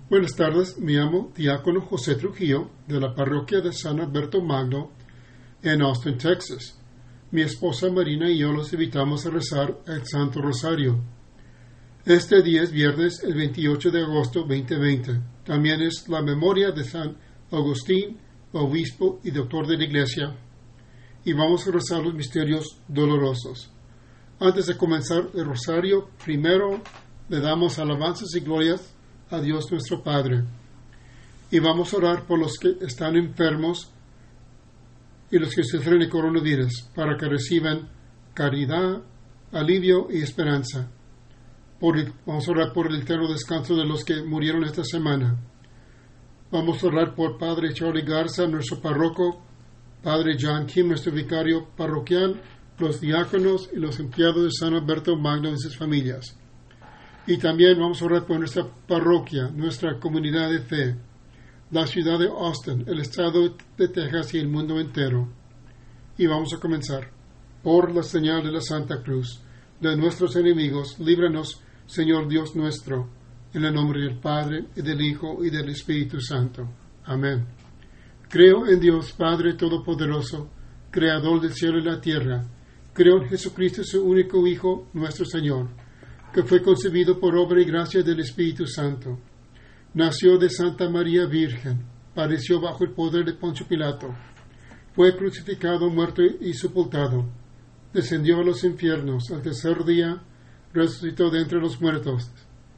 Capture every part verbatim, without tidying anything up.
Buenas tardes, me llamo Diácono José Trujillo de la parroquia de San Alberto Magno en Austin, Texas. Mi esposa Marina y yo los invitamos a rezar el Santo Rosario. Este día es viernes, el veintiocho de agosto de veinte veinte. También es la memoria de San Agustín, obispo y doctor de la Iglesia. Y vamos a rezar los misterios dolorosos. Antes de comenzar el rosario, primero le damos alabanzas y glorias a Dios nuestro Padre. Y vamos a orar por los que están enfermos y los que sufren el coronavirus, para que reciban caridad, alivio y esperanza. Por el, vamos a orar por el eterno descanso de los que murieron esta semana. Vamos a orar por Padre Charlie Garza, nuestro párroco, Padre John Kim, nuestro vicario parroquial, los diáconos y los empleados de San Alberto Magno y sus familias. Y también vamos a orar por nuestra parroquia, nuestra comunidad de fe, la ciudad de Austin, el estado de Texas y el mundo entero. Y vamos a comenzar. Por la señal de la Santa Cruz de nuestros enemigos, líbranos, Señor Dios nuestro, en el nombre del Padre, y del Hijo, y del Espíritu Santo. Amén. Creo en Dios Padre Todopoderoso, Creador del cielo y la tierra. Creo en Jesucristo, su único Hijo, nuestro Señor, que fue concebido por obra y gracia del Espíritu Santo. Nació de Santa María Virgen, padeció bajo el poder de Poncio Pilato, fue crucificado, muerto y sepultado, descendió a los infiernos, al tercer día resucitó de entre los muertos,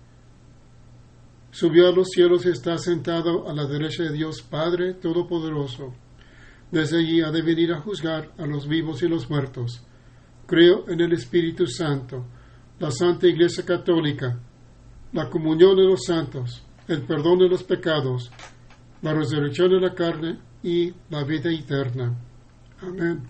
subió a los cielos y está sentado a la derecha de Dios Padre Todopoderoso. Desde allí ha de venir a juzgar a los vivos y los muertos. Creo en el Espíritu Santo, la Santa Iglesia Católica, la comunión de los santos, el perdón de los pecados, la resurrección de la carne y la vida eterna. Amén.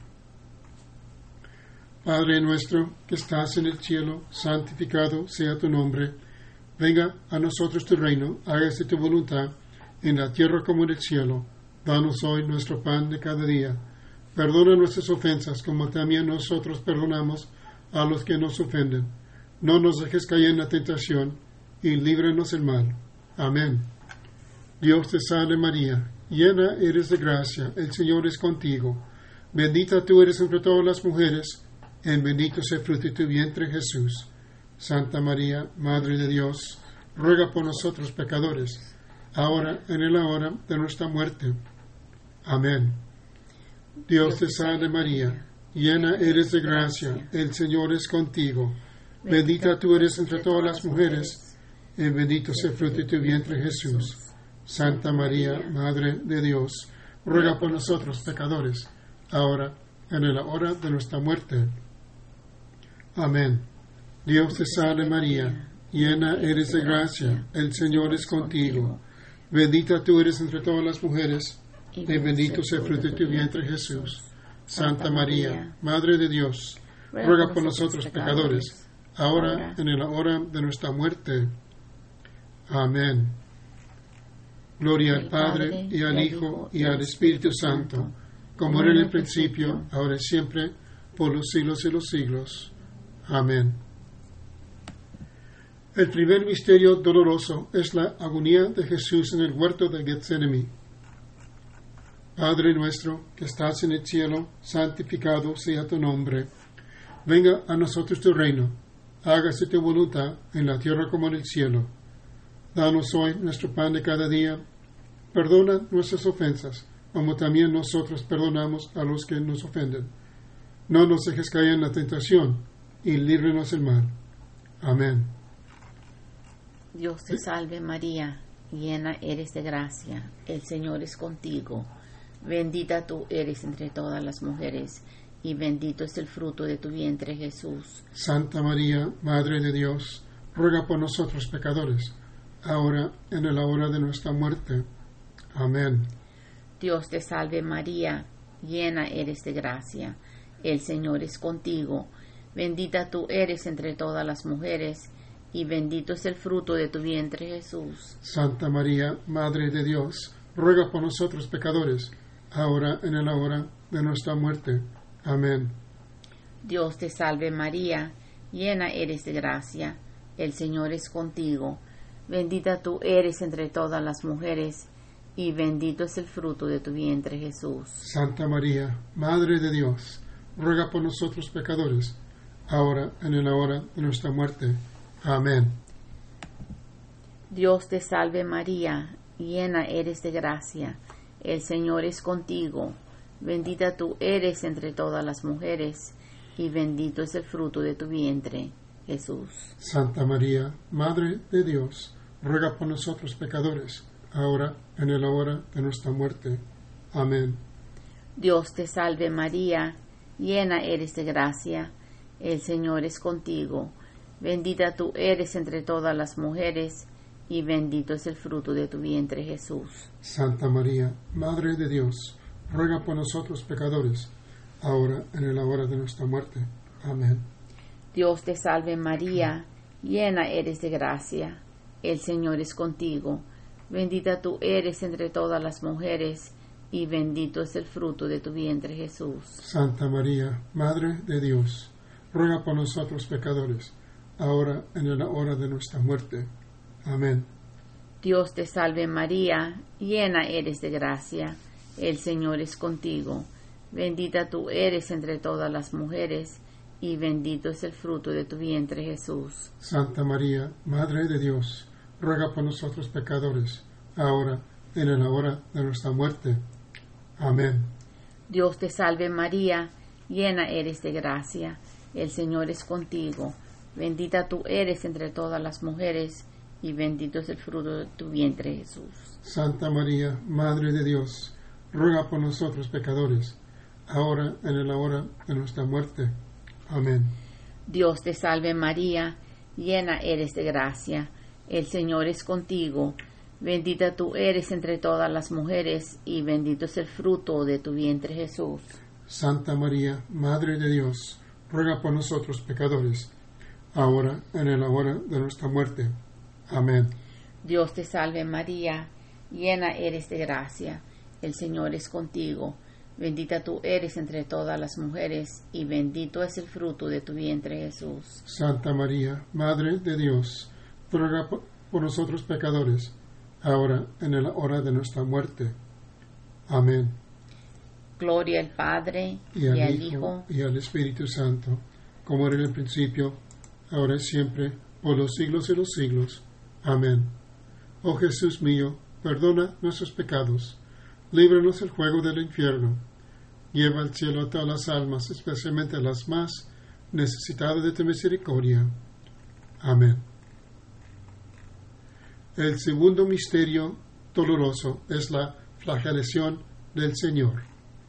Padre nuestro que estás en el cielo, santificado sea tu nombre. Venga a nosotros tu reino, hágase tu voluntad, en la tierra como en el cielo. Danos hoy nuestro pan de cada día. Perdona nuestras ofensas, como también nosotros perdonamos a los que nos ofenden. No nos dejes caer en la tentación, y líbranos del mal. Amén. Dios te salve María, llena eres de gracia, el Señor es contigo. Bendita tú eres entre todas las mujeres, y bendito es el fruto de tu vientre Jesús. Santa María, Madre de Dios, ruega por nosotros pecadores, ahora y en la hora de nuestra muerte. Amén. Dios te salve María, llena eres de gracia, el Señor es contigo. Bendita tú eres entre todas las mujeres, y bendito es el fruto de tu vientre Jesús. Santa María, Madre de Dios, ruega por nosotros pecadores, ahora y en la hora de nuestra muerte. Amén. Dios te salve María, llena eres de gracia, el Señor es contigo. Bendita tú eres entre todas las mujeres, y bendito es el fruto de tu vientre Jesús. Santa María, Madre de Dios, ruega por nosotros pecadores, ahora y en la hora de nuestra muerte. Amén. Gloria al Padre, y al Hijo, y al Espíritu Santo, como era en el principio, ahora y siempre, por los siglos de los siglos. Amén. El primer misterio doloroso es la agonía de Jesús en el huerto de Getsemaní. Padre nuestro, que estás en el cielo, santificado sea tu nombre. Venga a nosotros tu reino. Hágase tu voluntad en la tierra como en el cielo. Danos hoy nuestro pan de cada día. Perdona nuestras ofensas, como también nosotros perdonamos a los que nos ofenden. No nos dejes caer en la tentación, y líbranos del mal. Amén. Dios te salve María, llena eres de gracia, el Señor es contigo. Bendita tú eres entre todas las mujeres, y bendito es el fruto de tu vientre Jesús. Santa María, Madre de Dios, ruega por nosotros pecadores, ahora y en la hora de nuestra muerte. Amén. Dios te salve María, llena eres de gracia, el Señor es contigo. Bendita tú eres entre todas las mujeres, y bendito es el fruto de tu vientre Jesús. Santa María, Madre de Dios, ruega por nosotros pecadores, ahora y en la hora de nuestra muerte. Amén. Dios te salve María, llena eres de gracia, el Señor es contigo. Bendita tú eres entre todas las mujeres, y bendito es el fruto de tu vientre, Jesús. Santa María, Madre de Dios, ruega por nosotros pecadores, ahora y en la hora de nuestra muerte. Amén. Dios te salve María, llena eres de gracia, el Señor es contigo. Bendita tú eres entre todas las mujeres, y bendito es el fruto de tu vientre, Jesús. Santa María, Madre de Dios, ruega por nosotros pecadores, ahora y en la hora de nuestra muerte. Amén. Dios te salve María, llena eres de gracia, el Señor es contigo. Bendita tú eres entre todas las mujeres, y bendito es el fruto de tu vientre, Jesús. Santa María, Madre de Dios, ruega por nosotros pecadores, ahora y en la hora de nuestra muerte. Amén. Dios te salve María, llena eres de gracia, el Señor es contigo. Bendita tú eres entre todas las mujeres, y bendito es el fruto de tu vientre, Jesús. Santa María, Madre de Dios, ruega por nosotros pecadores, ahora y en la hora de nuestra muerte. Amén. Dios te salve María, llena eres de gracia, el Señor es contigo. Bendita tú eres entre todas las mujeres, y bendito es el fruto de tu vientre, Jesús. Santa María, Madre de Dios, ruega por nosotros pecadores, ahora y en la hora de nuestra muerte. Amén. Dios te salve María, llena eres de gracia, el Señor es contigo. Bendita tú eres entre todas las mujeres, y bendito es el fruto de tu vientre, Jesús. Santa María, Madre de Dios, ruega por nosotros pecadores, ahora y en la hora de nuestra muerte. Amén. Dios te salve María, llena eres de gracia, el Señor es contigo. Bendita tú eres entre todas las mujeres, y bendito es el fruto de tu vientre, Jesús. Santa María, Madre de Dios, ruega por nosotros pecadores, ahora y en la hora de nuestra muerte. Amén. Dios te salve María, llena eres de gracia, el Señor es contigo. Bendita tú eres entre todas las mujeres, y bendito es el fruto de tu vientre, Jesús. Santa María, Madre de Dios, ruega por, por nosotros pecadores, ahora y en la hora de nuestra muerte. Amén. Gloria al Padre, y al, y al Hijo, Hijo, y al Espíritu Santo, como era en el principio, ahora y siempre, por los siglos de los siglos. Amén. Oh Jesús mío, perdona nuestros pecados, líbranos del fuego del infierno, lleva al cielo a todas las almas, especialmente a las más necesitadas de tu misericordia. Amén. El segundo misterio doloroso es la flagelación del Señor.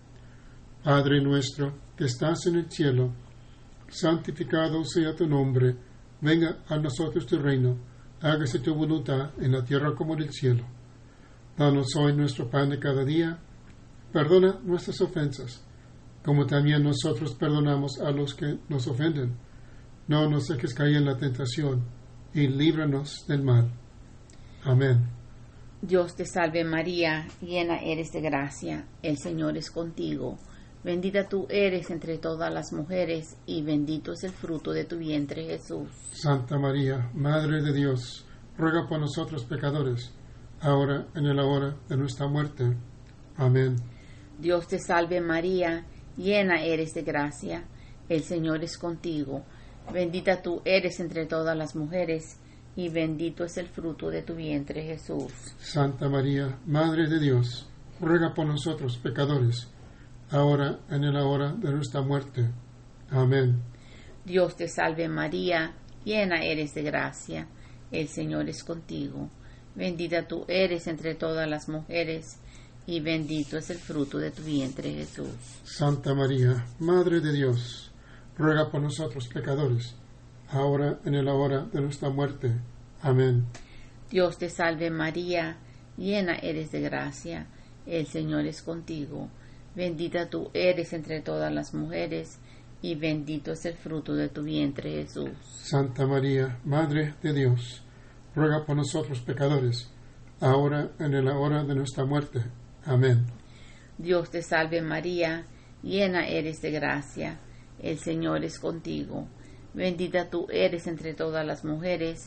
Padre nuestro, que estás en el cielo, santificado sea tu nombre, venga a nosotros tu reino, hágase tu voluntad en la tierra como en el cielo. Danos hoy nuestro pan de cada día, perdona nuestras ofensas, como también nosotros perdonamos a los que nos ofenden. No nos dejes caer en la tentación, y líbranos del mal. Amén. Dios te salve María, llena eres de gracia, el Señor es contigo. Bendita tú eres entre todas las mujeres, y bendito es el fruto de tu vientre, Jesús. Santa María, Madre de Dios, ruega por nosotros pecadores, ahora y en la hora de nuestra muerte. Amén. Dios te salve María, llena eres de gracia, el Señor es contigo. Bendita tú eres entre todas las mujeres, y bendito es el fruto de tu vientre, Jesús. Santa María, Madre de Dios, ruega por nosotros pecadores, ahora y en la hora de nuestra muerte. Amén. Dios te salve María, llena eres de gracia, el Señor es contigo. Bendita tú eres entre todas las mujeres, y bendito es el fruto de tu vientre, Jesús. Santa María, Madre de Dios, ruega por nosotros pecadores, ahora y en la hora de nuestra muerte. Amén. Dios te salve María, llena eres de gracia, el Señor es contigo. Bendita tú eres entre todas las mujeres, y bendito es el fruto de tu vientre, Jesús. Santa María, Madre de Dios, ruega por nosotros pecadores, ahora y en la hora de nuestra muerte. Amén. Dios te salve María, llena eres de gracia, el Señor es contigo. Bendita tú eres entre todas las mujeres,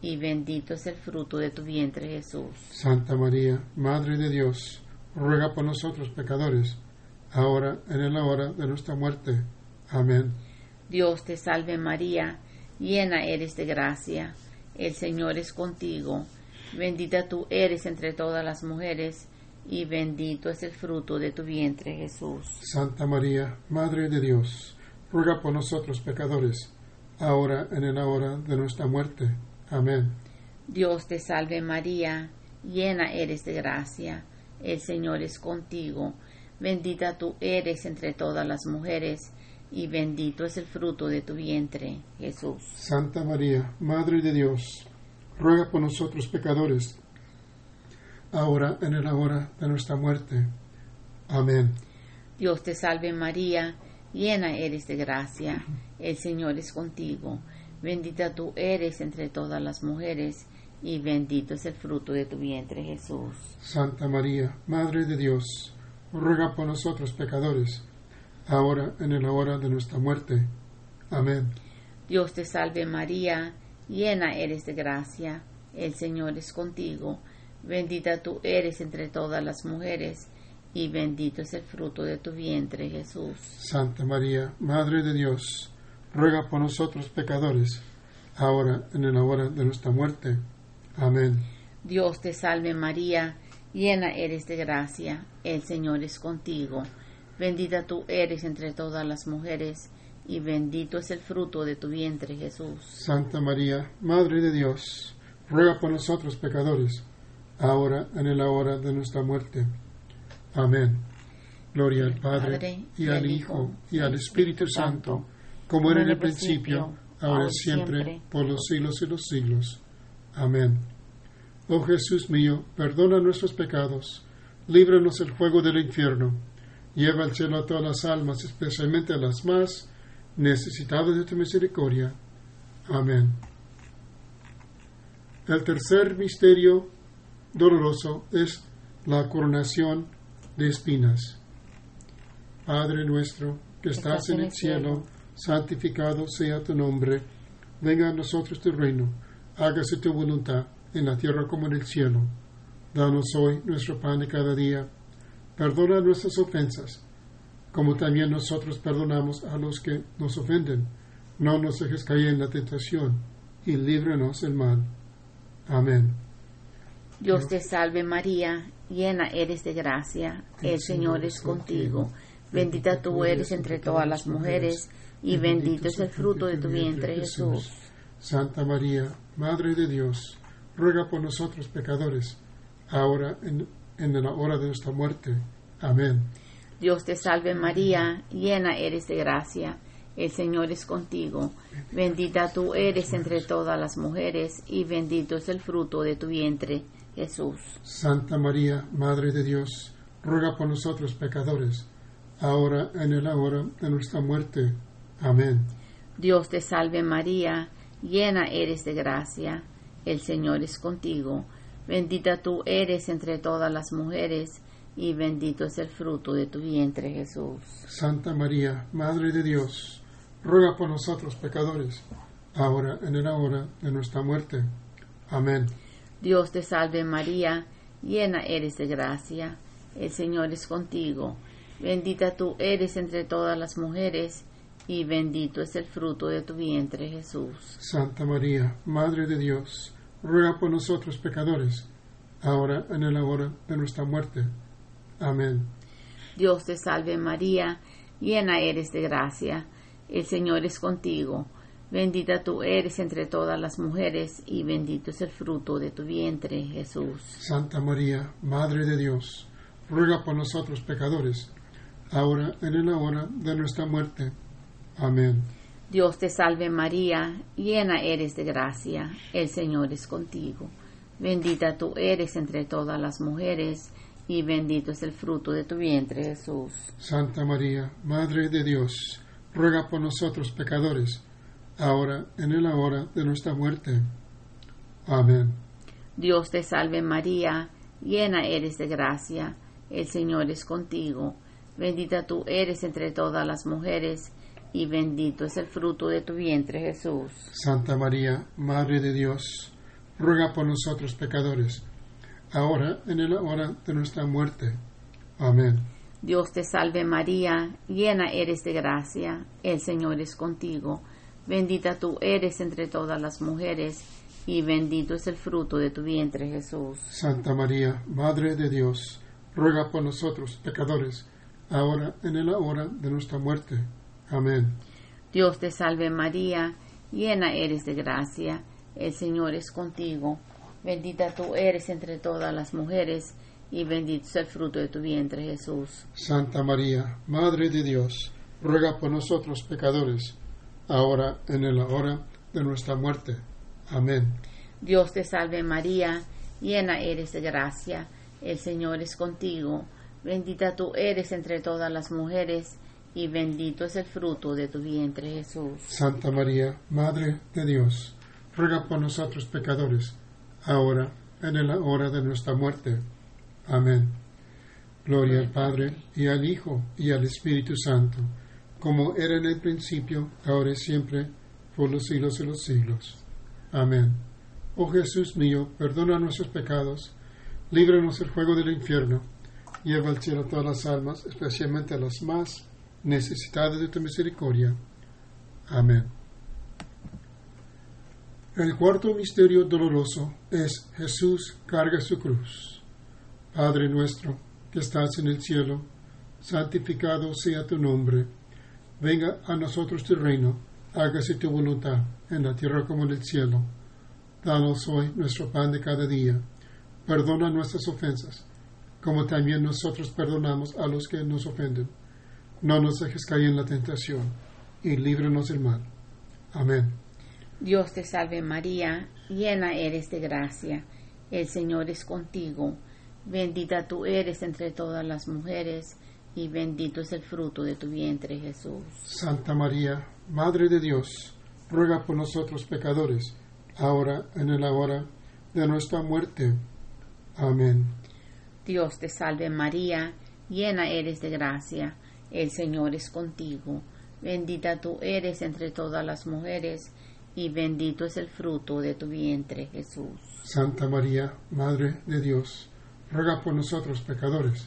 y bendito es el fruto de tu vientre, Jesús. Santa María, Madre de Dios, ruega por nosotros pecadores, ahora y en la hora de nuestra muerte. Amén. Dios te salve María, llena eres de gracia, el Señor es contigo, bendita tú eres entre todas las mujeres, y bendito es el fruto de tu vientre, Jesús. Santa María, Madre de Dios, ruega por nosotros pecadores, ahora y en la hora de nuestra muerte. Amén. Dios te salve María, llena eres de gracia, el Señor es contigo, bendita tú eres entre todas las mujeres, y bendito es el fruto de tu vientre, Jesús. Santa María, Madre de Dios, ruega por nosotros pecadores, ahora y en la hora de nuestra muerte. Amén. Dios te salve María, llena eres de gracia, el Señor es contigo, bendita tú eres entre todas las mujeres, y bendito es el fruto de tu vientre, Jesús. Santa María, Madre de Dios, ruega por nosotros pecadores, ahora y en la hora de nuestra muerte. Amén. Dios te salve María, llena eres de gracia, el Señor es contigo, bendita tú eres entre todas las mujeres, y bendito es el fruto de tu vientre, Jesús. Santa María, Madre de Dios, ruega por nosotros pecadores, ahora y en la hora de nuestra muerte. Amén. Dios te salve María, llena eres de gracia, el Señor es contigo, bendita tú eres entre todas las mujeres, y bendito es el fruto de tu vientre, Jesús. Santa María, Madre de Dios, ruega por nosotros pecadores, ahora y en la hora de nuestra muerte. Amén. Gloria al Padre, Padre y al Hijo, y al Espíritu Santo, como era en el principio, ahora y siempre, por los siglos y los siglos. Amén. Oh Jesús mío, perdona nuestros pecados, líbranos del fuego del infierno, lleva al cielo a todas las almas, especialmente a las más necesitadas de tu misericordia. Amén. El tercer misterio doloroso es la coronación de espinas. Padre nuestro, que estás en el cielo, santificado sea tu nombre, venga a nosotros tu reino, hágase tu voluntad, en la tierra como en el cielo. Danos hoy nuestro pan de cada día, perdona nuestras ofensas, como también nosotros perdonamos a los que nos ofenden. No nos dejes caer en la tentación, y líbranos del mal. Amén. Dios te salve María, llena eres de gracia, el Señor es contigo, bendita tú eres entre todas las mujeres, y bendito es el fruto de tu vientre, Jesús. Santa María, Madre de Dios, ruega por nosotros pecadores, ahora en, en la hora de nuestra muerte. Amén. Dios te salve María, llena eres de gracia, el Señor es contigo, bendita tú eres entre todas las mujeres, y bendito es el fruto de tu vientre, Jesús. Santa María, Madre de Dios, ruega por nosotros pecadores, ahora y en la hora de nuestra muerte. Amén. Dios te salve María, llena eres de gracia, el Señor es contigo, bendita tú eres entre todas las mujeres, y bendito es el fruto de tu vientre, Jesús. Santa María, Madre de Dios, ruega por nosotros pecadores, ahora y en la hora de nuestra muerte. Amén. Dios te salve María, llena eres de gracia, el Señor es contigo, bendita tú eres entre todas las mujeres, y bendito es el fruto de tu vientre, Jesús. Santa María, Madre de Dios, ruega por nosotros pecadores, ahora y en la hora de nuestra muerte. Amén. Dios te salve María, llena eres de gracia, el Señor es contigo, bendita tú eres entre todas las mujeres, y bendito es el fruto de tu vientre, Jesús. Santa María, Madre de Dios, ruega por nosotros pecadores, ahora y en la hora de nuestra muerte. Amén. Dios te salve María, llena eres de gracia, el Señor es contigo, bendita tú eres entre todas las mujeres, y bendito es el fruto de tu vientre, Jesús. Santa María, Madre de Dios, ruega por nosotros pecadores, ahora y en la hora de nuestra muerte. Amén. Dios te salve María, llena eres de gracia, el Señor es contigo, bendita tú eres entre todas las mujeres, y bendito es el fruto de tu vientre, Jesús. Santa María, Madre de Dios, ruega por nosotros pecadores, ahora y en la hora de nuestra muerte. Amén. Dios te salve María, llena eres de gracia, el Señor es contigo. Bendita tú eres entre todas las mujeres, y bendito es el fruto de tu vientre, Jesús. Santa María, Madre de Dios, ruega por nosotros pecadores, ahora y en la hora de nuestra muerte. Amén. Dios te salve María, llena eres de gracia, el Señor es contigo. Bendita tú eres entre todas las mujeres, y bendito es el fruto de tu vientre, Jesús. Santa María, Madre de Dios, ruega por nosotros pecadores, ahora y en la hora de nuestra muerte. Amén. Dios te salve María, llena eres de gracia, el Señor es contigo. Bendita tú eres entre todas las mujeres, y bendito es el fruto de tu vientre, Jesús. Santa María, Madre de Dios, ruega por nosotros pecadores, ahora y en la hora de nuestra muerte. Amén. Gloria al Padre, y al Hijo, y al Espíritu Santo, como era en el principio, ahora y siempre, por los siglos de los siglos. Amén. Oh Jesús mío, perdona nuestros pecados, líbranos del fuego del infierno, lleva al cielo todas las almas, especialmente a las más necesitadas de tu misericordia. Amén. El cuarto misterio doloroso es Jesús carga su cruz. Padre nuestro, que estás en el cielo, santificado sea tu nombre. Venga a nosotros tu reino, hágase tu voluntad, en la tierra como en el cielo. Danos hoy nuestro pan de cada día. Perdona nuestras ofensas, como también nosotros perdonamos a los que nos ofenden. No nos dejes caer en la tentación, y líbranos del mal. Amén. Dios te salve María, llena eres de gracia, el Señor es contigo. Bendita tú eres entre todas las mujeres, y bendito es el fruto de tu vientre, Jesús. Santa María, Madre de Dios, ruega por nosotros pecadores, ahora y en la hora de nuestra muerte. Amén. Dios te salve María, llena eres de gracia, el Señor es contigo. Bendita tú eres entre todas las mujeres, y bendito es el fruto de tu vientre, Jesús. Santa María, Madre de Dios, ruega por nosotros pecadores,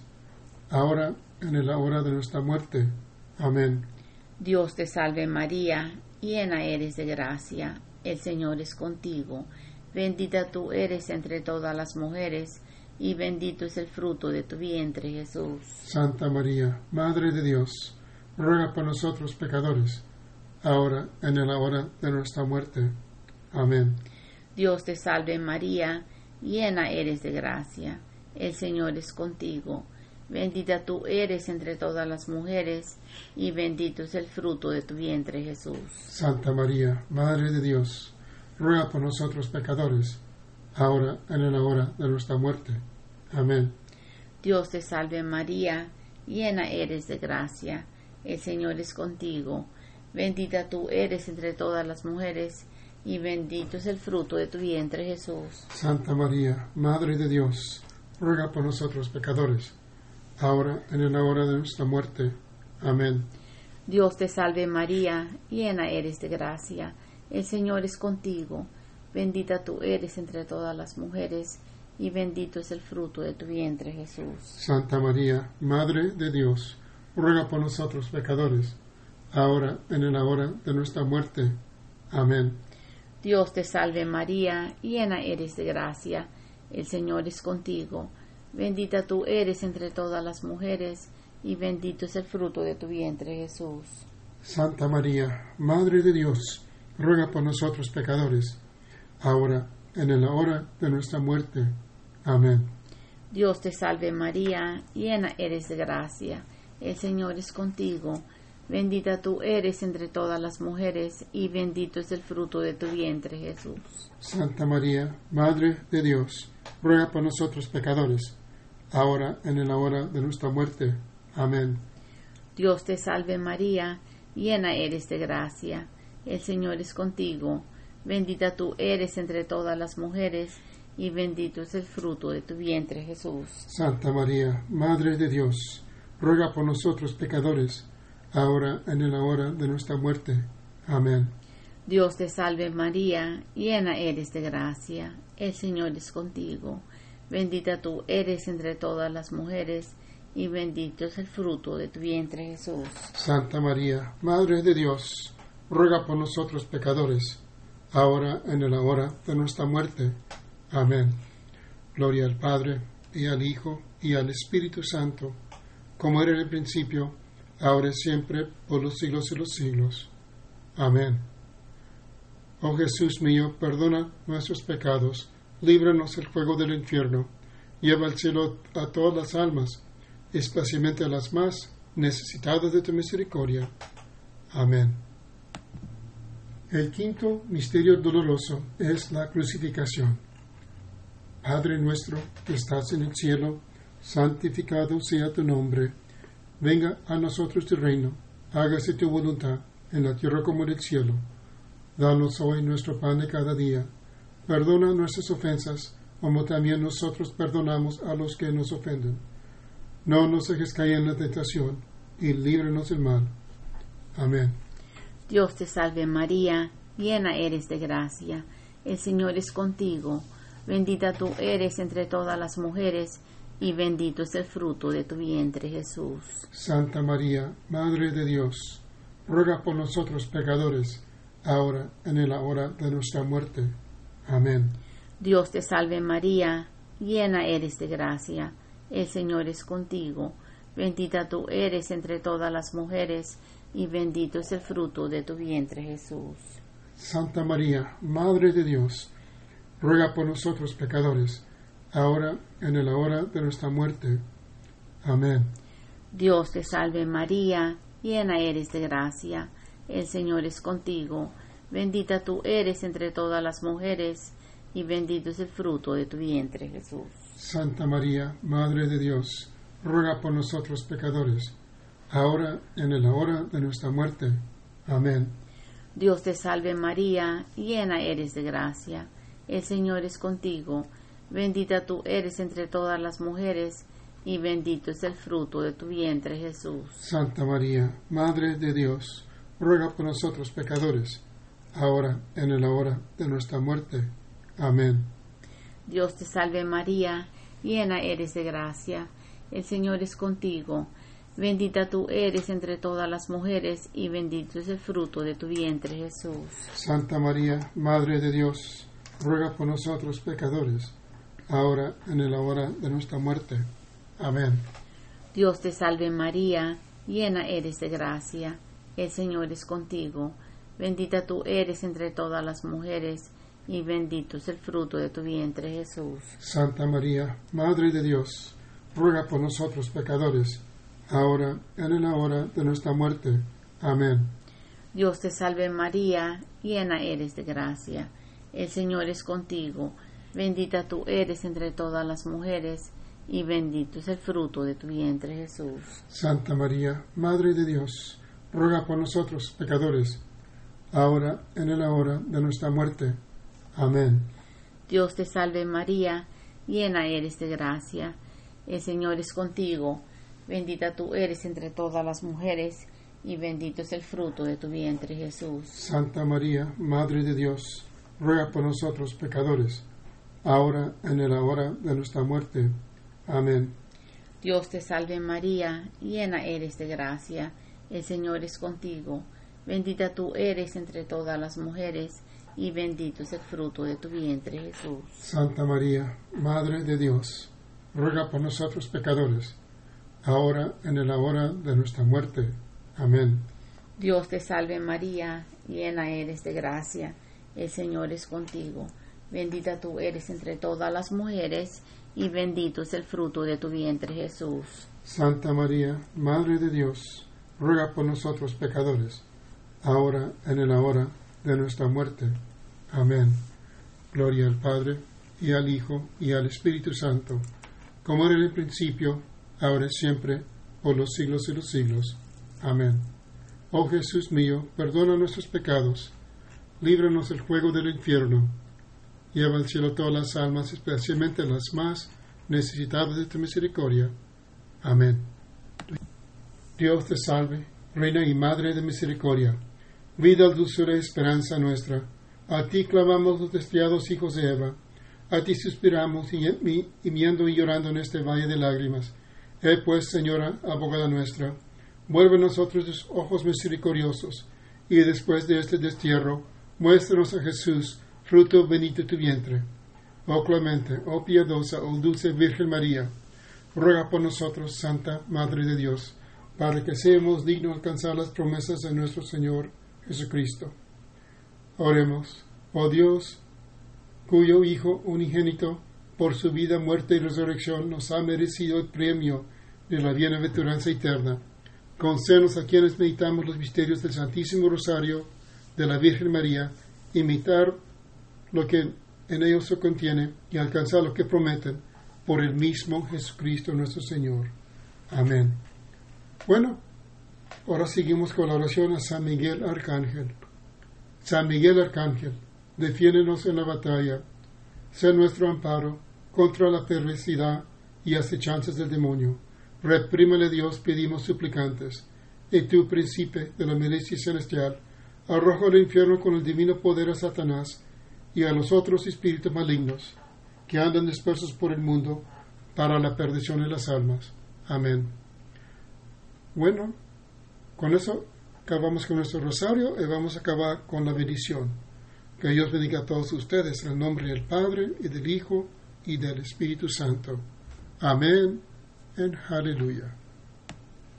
ahora y en la hora de nuestra muerte. Amén. Dios te salve María, llena eres de gracia, el Señor es contigo. Bendita tú eres entre todas las mujeres, y bendito es el fruto de tu vientre, Jesús. Santa María, Madre de Dios, ruega por nosotros pecadores, ahora y en la hora de nuestra muerte. Amén. Dios te salve María, llena eres de gracia, el Señor es contigo. Bendita tú eres entre todas las mujeres, y bendito es el fruto de tu vientre, Jesús. Santa María, Madre de Dios, ruega por nosotros pecadores, ahora y en la hora de nuestra muerte. Amén. Dios te salve María, llena eres de gracia, el Señor es contigo. Bendita tú eres entre todas las mujeres, y bendito es el fruto de tu vientre, Jesús. Santa María, Madre de Dios, ruega por nosotros pecadores, ahora y en la hora de nuestra muerte. Amén. Dios te salve María, llena eres de gracia, el Señor es contigo. Bendita tú eres entre todas las mujeres, y bendito es el fruto de tu vientre, Jesús. Santa María, Madre de Dios, ruega por nosotros pecadores, ahora y en la hora de nuestra muerte. Amén. Dios te salve María, llena eres de gracia, el Señor es contigo. Bendita tú eres entre todas las mujeres, y bendito es el fruto de tu vientre, Jesús. Santa María, Madre de Dios, ruega por nosotros pecadores, ahora y en la hora de nuestra muerte. Amén. Dios te salve María, llena eres de gracia, el Señor es contigo. Bendita tú eres entre todas las mujeres, y bendito es el fruto de tu vientre, Jesús. Santa María, Madre de Dios, ruega por nosotros pecadores, ahora y en la hora de nuestra muerte. Amén. Dios te salve María, llena eres de gracia, el Señor es contigo. Bendita tú eres entre todas las mujeres, y bendito es el fruto de tu vientre, Jesús. Santa María, Madre de Dios, ruega por nosotros pecadores, ahora y en la hora de nuestra muerte. Amén. Dios te salve María, llena eres de gracia, el Señor es contigo. Bendita tú eres entre todas las mujeres, y bendito es el fruto de tu vientre, Jesús. Santa María, Madre de Dios, ruega por nosotros pecadores, ahora y en la hora de nuestra muerte. Amén. Gloria al Padre, y al Hijo, y al Espíritu Santo, como era en el principio, ahora y siempre, por los siglos de los siglos. Amén. Oh Jesús mío, perdona nuestros pecados, líbranos del fuego del infierno, lleva al cielo a todas las almas, especialmente a las más necesitadas de tu misericordia. Amén. El quinto misterio doloroso es la crucificación. Padre nuestro que estás en el cielo, santificado sea tu nombre. Venga a nosotros tu reino, hágase tu voluntad, en la tierra como en el cielo. Danos hoy nuestro pan de cada día. Perdona nuestras ofensas, como también nosotros perdonamos a los que nos ofenden. No nos dejes caer en la tentación, y líbranos del mal. Amén. Dios te salve María, llena eres de gracia, el Señor es contigo. Bendita tú eres entre todas las mujeres, y bendito es el fruto de tu vientre, Jesús. Santa María, Madre de Dios, ruega por nosotros pecadores, ahora y en la hora de nuestra muerte. Amén. Dios te salve María, llena eres de gracia, el Señor es contigo. Bendita tú eres entre todas las mujeres, y bendito es el fruto de tu vientre, Jesús. Santa María, Madre de Dios, ruega por nosotros pecadores, ahora y en la hora de nuestra muerte. Amén. Dios te salve María, llena eres de gracia, el Señor es contigo. Bendita tú eres entre todas las mujeres, y bendito es el fruto de tu vientre, Jesús. Santa María, Madre de Dios, ruega por nosotros pecadores, ahora y en la hora de nuestra muerte. Amén. Dios te salve María, llena eres de gracia, el Señor es contigo. Bendita tú eres entre todas las mujeres, y bendito es el fruto de tu vientre, Jesús. Santa María, Madre de Dios, ruega por nosotros pecadores, ahora y en la hora de nuestra muerte. Amén. Dios te salve María, llena eres de gracia, el Señor es contigo. Bendita tú eres entre todas las mujeres, y bendito es el fruto de tu vientre, Jesús. Santa María, Madre de Dios, ruega por nosotros pecadores, ahora y en la hora de nuestra muerte. Amén. Dios te salve María, llena eres de gracia, el Señor es contigo. Bendita tú eres entre todas las mujeres, y bendito es el fruto de tu vientre, Jesús. Santa María, Madre de Dios, ruega por nosotros pecadores, ahora y en la hora de nuestra muerte. Amén. Dios te salve María, llena eres de gracia, el Señor es contigo. Bendita tú eres entre todas las mujeres, y bendito es el fruto de tu vientre, Jesús. Santa María, Madre de Dios, ruega por nosotros pecadores, ahora y en la hora de nuestra muerte. Amén. Dios te salve María, llena eres de gracia, el Señor es contigo. Bendita tú eres entre todas las mujeres, y bendito es el fruto de tu vientre, Jesús. Santa María, Madre de Dios, ruega por nosotros pecadores, ahora y en la hora de nuestra muerte. Amén. Dios te salve María, llena eres de gracia, el Señor es contigo. Bendita tú eres entre todas las mujeres, y bendito es el fruto de tu vientre, Jesús. Santa María, Madre de Dios, ruega por nosotros pecadores, ahora y en la hora de nuestra muerte. Amén. Dios te salve María, llena eres de gracia, el Señor es contigo. Bendita tú eres entre todas las mujeres, y bendito es el fruto de tu vientre, Jesús. Santa María, Madre de Dios, ruega por nosotros pecadores, ahora y en la hora de nuestra muerte. Amén. Gloria al Padre, y al Hijo, y al Espíritu Santo, como era en el principio, ahora y siempre, por los siglos de los siglos. Amén. Oh Jesús mío, perdona nuestros pecados, líbranos del fuego del infierno, lleva al cielo todas las almas, especialmente las más necesitadas de tu misericordia. Amén. Dios te salve, Reina y Madre de misericordia, vida, dulzura y esperanza nuestra. A ti clamamos los despiadados hijos de Eva. A ti suspiramos, gimiendo y llorando en este valle de lágrimas. He pues, Señora, abogada nuestra, vuelve a nosotros tus ojos misericordiosos, y después de este destierro, muéstranos a Jesús, fruto bendito de tu vientre. Oh clemente, oh piadosa, oh dulce Virgen María, ruega por nosotros, Santa Madre de Dios, para que seamos dignos de alcanzar las promesas de nuestro Señor Jesucristo. Oremos. Oh Dios, cuyo Hijo unigénito, por su vida, muerte y resurrección, nos ha merecido el premio de la bienaventuranza eterna. Concédenos a quienes meditamos los misterios del Santísimo Rosario de la Virgen María, imitar lo que en ellos se contiene y alcanzar lo que prometen, por el mismo Jesucristo nuestro Señor. Amén. Bueno, ahora seguimos con la oración a San Miguel Arcángel. San Miguel Arcángel, defiéndenos en la batalla, sé nuestro amparo contra la perversidad y acechanzas del demonio. Reprímele Dios, pedimos suplicantes. Y tú, príncipe de la milicia celestial, arroja al infierno con el divino poder a Satanás y a los otros espíritus malignos que andan dispersos por el mundo para la perdición de las almas. Amén. Bueno, con eso acabamos con nuestro rosario y vamos a acabar con la bendición. Que Dios bendiga a todos ustedes en el nombre del Padre y del Hijo y del Espíritu Santo. Amén. And hallelujah.